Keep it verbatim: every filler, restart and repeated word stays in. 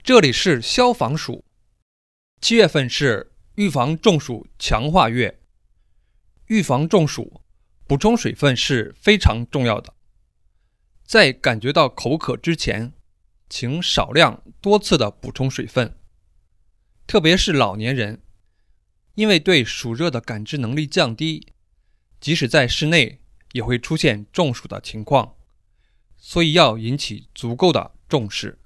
这里是消防署。七月份是预防中暑强化月，预防中暑，补充水分是非常重要的。在感觉到口渴之前，请少量多次的补充水分，特别是老年人，因为对暑热的感知能力降低，即使在室内也会出现中暑的情况，所以要引起足够的重视。